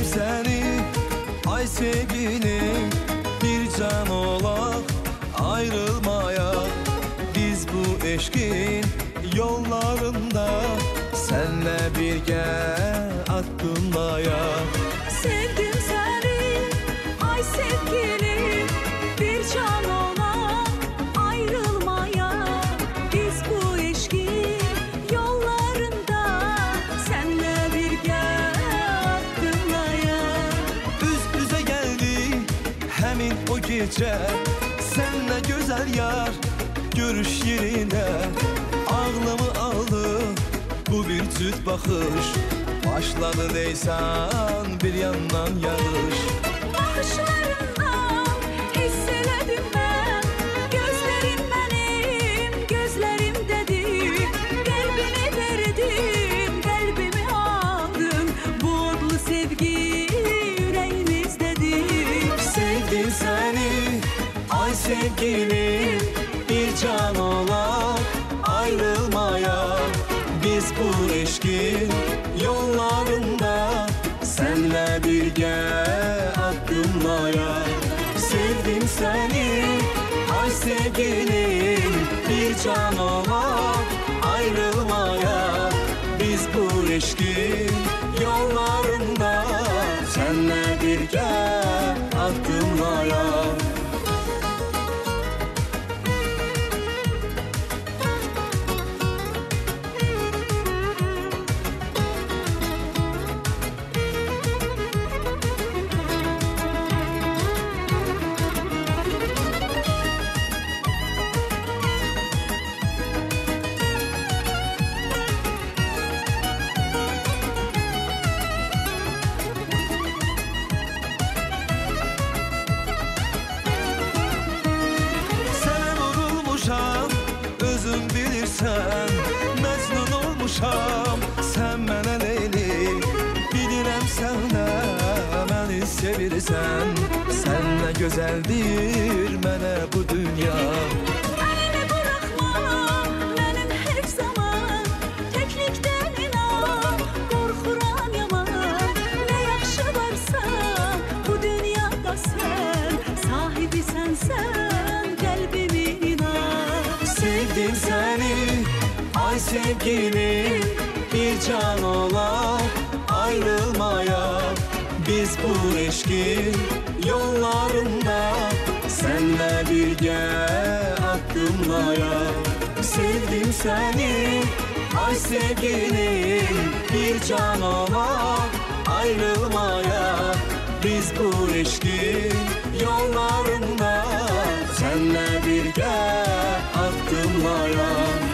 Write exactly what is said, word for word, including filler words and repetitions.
seni ay sevgilim, bir can olak ayrılmaya. Biz bu eşkin yollarında senle birge adımlaya. Sevdim seni ay sevgilim, bir can olak ayrılmaya. Biz bu eşkin yollarında senle birge adımlaya. Üz üze geldi hemin o gece, senle güzel yar görüş yerine. Ağlımı aldı bu bir tüt bakış, başladı leysan bir yandan yağış. Bakışlarından hisseledim ben, gözlerim benim gözlerim dedi. Kalbimi verdim, kalbimi aldın, bu adlı sevgi yüreğimizdedir. Sevdim seni ay sevgilim, bir can olak ayrılmaya. Biz bu eşkin yollarında senle birge adımlaya. Sevdim seni ay sevgilim, bir can olak ayrılmaya. Biz bu eşkin yollarında senle birge adımlaya. Özüm bilirsən, məcnun olmuşam, sən mənə Leyli. Bilirəm sənə məni sevirsən, sənlə gözəldir mənə bu dünya. Əlini bırakma mənim heç zaman, təklikdən inan, qorxuram yaman. Nə yaxşı varsa bu dünyada sən, sahibi sənsən, qəlbimi inan. Sevdim seni ay sevgilim, bir can olak ayrılmaya. Biz bu eşkin yollarında senle birge adımlaya. Sevdim seni ay sevgilim, bir can olak ayrılmaya. Biz bu eşkin yollarında senle birge adımlaya.